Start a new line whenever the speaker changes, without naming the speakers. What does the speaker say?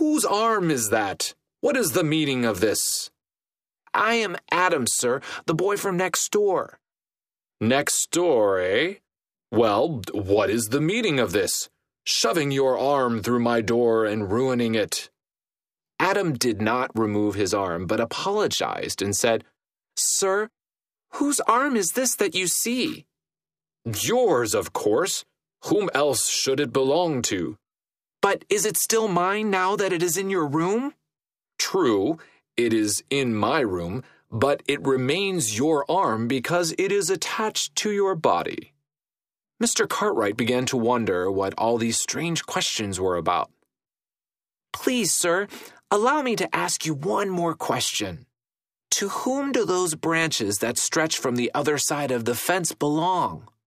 Whose arm is that? What is the meaning of this?
I am Adam, sir, the boy from next door.
Next door, eh? Well, what is the meaning of this? Shoving your arm through my door and ruining it.
Adam did not remove his arm, but apologized and said, Sir, whose arm is this that you see?
Yours, of course. Whom else should it belong to?
But is it still mine now that it is in your room?
True, it is in my room, but it remains your arm because it is attached to your body.
Mr. Cartwright began to wonder what all these strange questions were about. Please, sir, allow me to ask you one more question. To whom do those branches that stretch from the other side of the fence belong?